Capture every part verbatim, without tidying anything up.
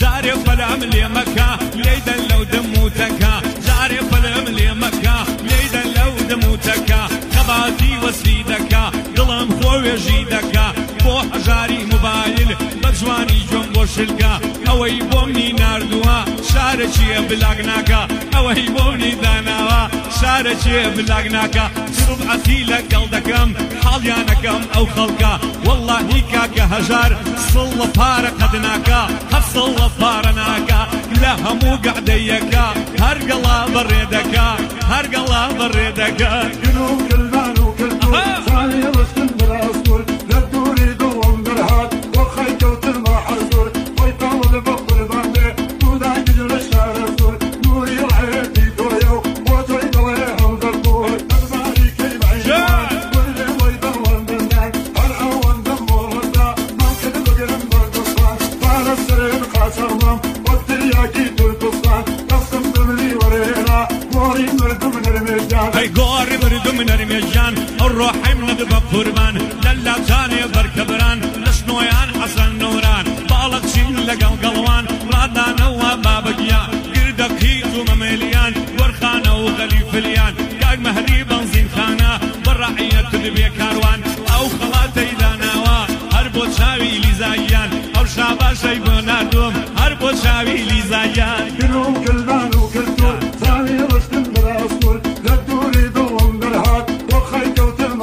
جاري فلام لي مكة ليدا لو دموتك جاري فلام لي مكة ليدا لو دموتك خباتي وسيدك دڵم خۆوێ ژیدەکە بۆ هەژاری موبایل بە جوانی جۆم بۆ شلکە ئەوەی بۆ منی ناردووە شارەکیە بلاگ ناکە ئەوەی بۆ منی داناوە شارەکیە بلاگ ناکە سوبعەتی لەگەڵ دەکەم حاڵیانەکەم ئەو خەڵکە وەڵڵاهی کاکە هەژار سڵ لە پارە قەد ناکە هەفت سڵ لە پارە ناکە لە هەموو گەعدەیەکە هەرگەڵا بەڕێدەکە هەرگەڵا بەڕێدەکە الروحي من بقربان للا جاني بركبران لشنويان حسن نوران بالك شين لقل قلوان رادانا وما بقيا قردكيت وممليان ورخانة وغليفليان قاق مهري بنزين خانة بالرعية تدبي كاروان او خلاتي داناوا هربو شاوي لزايان او شابا شايبو نادوم هربو شاوي لزايان كلهم كلمان وكلتور زاني رشتن براسول لدوري دوم برهات وخيك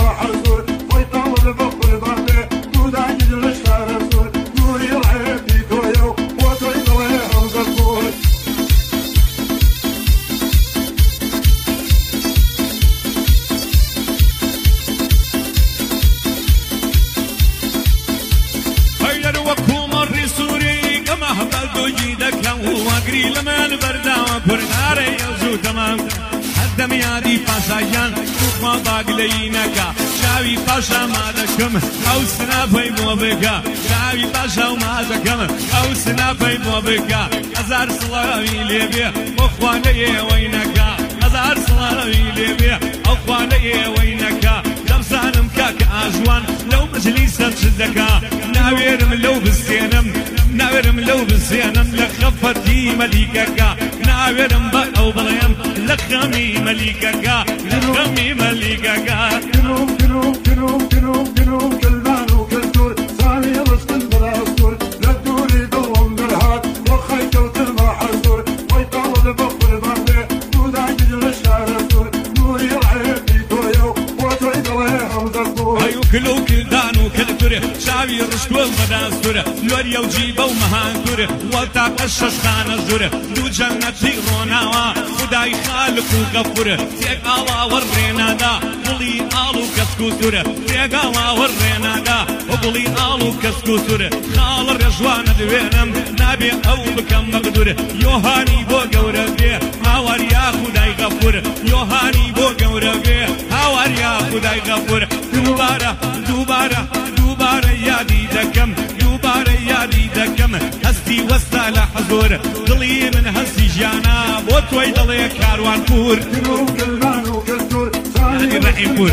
هدم یادی پاشایان ما باقلینکا شاوی پاشا مادکم او سنافی موبکا شاوی پاشا مادکم او سنافی موبکا هزار سلاوی لیبی اخوانه وینکا هزار سلاوی لیبی اخوانه وینکا دمسانم کاک آجوان لو مجلیس شدکا ناویرم لو بسینم ناویرم لو بسینم لخفتي مليككا ناویرم با او بلیم لخمی مليككا لخمی مليككا كنوم كنوم كنوم كنوم كنوم كلمان وكلتور ثاني رشتن براسور لدوري دوم برهات وخيك وترمى حزور ويطال بقر بانده دودا جدل الشارسور نوري رعيبي تويو وتعيد عليهم ذكور هيو كلو كلدان وكلتور شاوي رشت والمداستور لوريا وجيبه ومهانتور والتاق الششخان الزور دو جنتي روناوا خداي خالق وغفور تيك الله ورينا دا قولي آلو كسكوتور تيك الله ورينا دا وقولي آلو كسكوتور خال الرجوان دوينم نابي او بكم مقدور يوهاني بو قوربي هاور يا خداي غفور يوهاني بو قوربي هاور يا خداي غفور دوباره دوباره دوباره يادي دكم دوباره يادي دكم هستي وسط لحضور ضلي من هستي جانا بوتوي ضلي كاروان بور كنوم كلمان وكلتور ثاني رحيم بور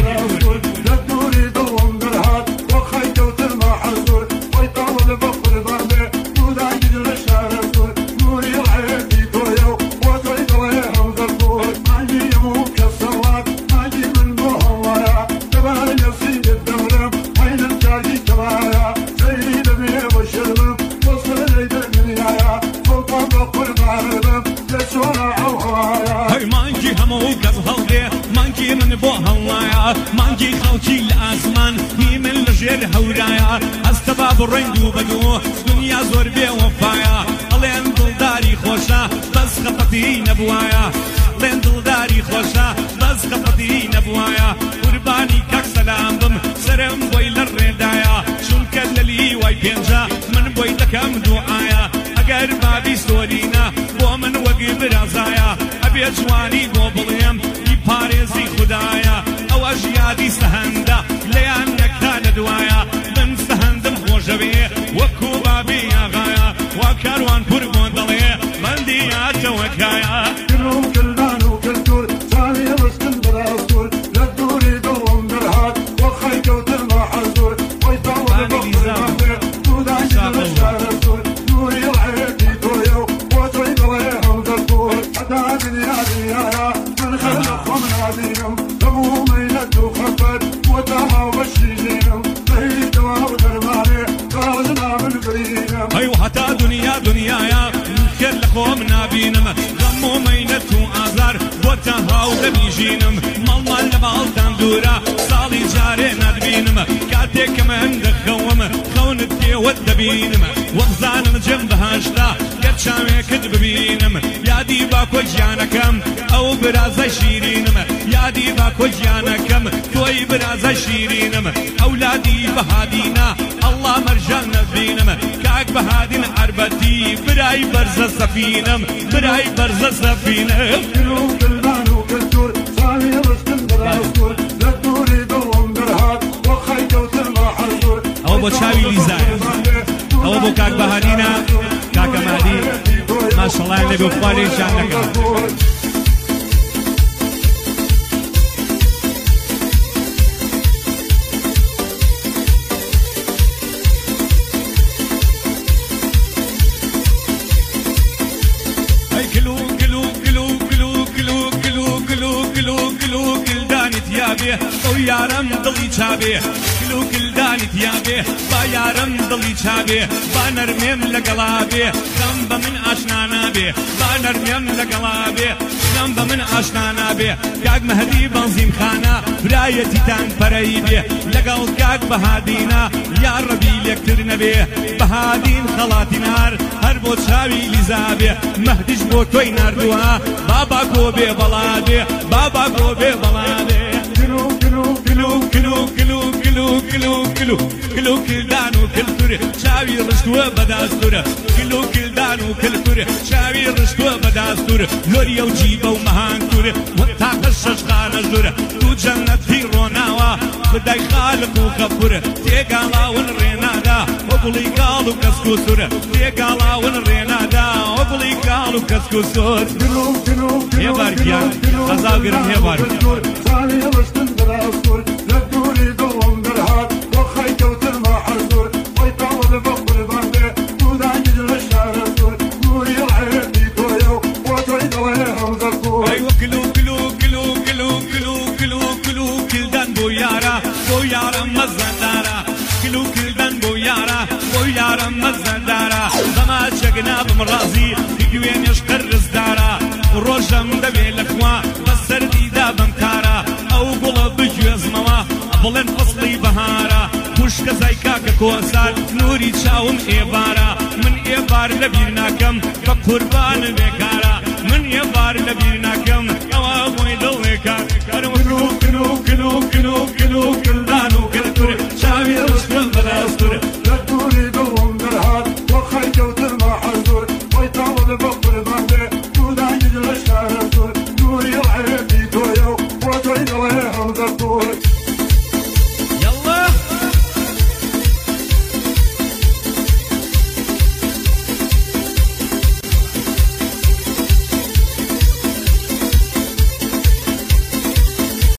لدوري دوم برهات وخيك وترمى حزور ويطال بقر بانده دودا جدل الشارسور نوري رعيبي تويو وتعيد عليهم ذكور ماجي يموك الصوات ماجي من بوهوايا تبالي يسيد الدورم حين الجاجي كبايا سيد بيه وشرم وصل ليد الدنيايا فوق بقر بانده لسونا عوهايا هاي مانجي هموك بهالدي مانجي من بوهوايا مانجي خوتي الاسمان هي من لجير هورايا استباب الرندو بدو دنيا زور بي وفايا لين دلداري خوشا بس خفتي نبوايا لين دلداري خوشا بس خفتي نبوايا قرباني كاك سلام بم سرم بويل الردايا شون كللي واي بينجا من بويلكم دعايا اگر بابي سورينا ومن وقف رازايا ابي جواني بو بليم يبارزي خدايا او اجيادي سهندا ليانك كان دوايا من سهندم خوشبي وكو بابي يا غايا وكاروان بربون ضلي من ديات وكايا كنوم كلمان وكلتور ثاني رشتن براسور لدوري دوم برهات وخيك وترمى حزور ويطال بقر بانده دودا جدل الشارسور نوري رعيبي تويو لقوم ناديهم لبو ميلة وخفت وتها وبشيزينهم بهي دواب درماني غازنا من برينهم أيوة حتى دنيا دنيا يا خير لقوم نابينم غمو مينة وآزار وتها ودبيجينم مالما لبالتان دورا صالي جاري ندبينم كاتيك من دخوم خونتي ودبينم وغزانم جنب هاشتا قد شامي كدب بينم يادي باكو جانكم او برازا شيرينم يادي باكو جانكم توي برازا شيرينم اولادي بهادينا الله مرجان نبينم كاك بهادين عربتي براي برز السفينم براي برز السفينم كلو كلبان وكلتور صاني رسكندر عصور لدوري دوم درهات وخي كوتر ما حصور او بو شاوي ليزاي او بو كاك بهادينا كاكا مهدي ما شاء الله النبي وخوالي شانك او یارم دڵی چابێ کلو کلدانی تیابێ با یارم دڵی چابێ با نەرمێم لەگەڵا بێ خەم بە من ئاشنا نابێ با نەرمێم لەگەڵا بێ خەم بە من ئاشنا نابێ کاک مەهدی بەنزیم خانە برایەتیتان پەرەی بێ لەگەڵ کاک بەهادینە یا ڕەبی لێکتر نەبێ بەهادین خەڵاتی نار هەر بۆ چاوی لیزا بێ مەهدیش بۆ تۆی ناردووە بابا کۆ بێ بەڵا بێ بابا کۆ بێ بەڵا بێ كلو كلو كلو كلو كلو كلو كلو كلدان وكلتوري شاوي رشتوه بداستوره كلو كلدان وكلتوري شاوي رشتوه بداستوره لوريا وجيبه ومهانتوره وتاقشش خانه جوره تو جنتي روناوا خداي خالق وغفوره تيقالا ونرينادا وقلي قالو كسكوسوره تيقالا ونرينادا وقلي قالو كسكوسور كلو كلو يا باركيان غزال قرم يا باركيان صاني رسكندر عصور لدوري دوم درهات وخي كوتر ما حصور ويطول بقر بامبي ودا يجل الشهر الدور نوري العين دي تويو وتعيد عليهم زكور ايوه كلو كلو كلو كلو كلو كلو كلو كلدان بو يارا بو يارا مزندارا كلو كلدان بو يارا بو يارا مزندارا زما شقنا بمرازي يقوين يشقر رزدارا روجم دبي لخوا بسر ديدا بمكارا او قلب بجوزموا بلن فصلي بهارا مشك زي كاكا كوسار نوري شاوم ايبارا من ايبار لبيرناكم بقربان بكارا من ايبار لبيرناكم او موي دلكا كلو كلو كلو كلو كلو كلدانو كلتوري شاوي رسكن بلاستوري لدوري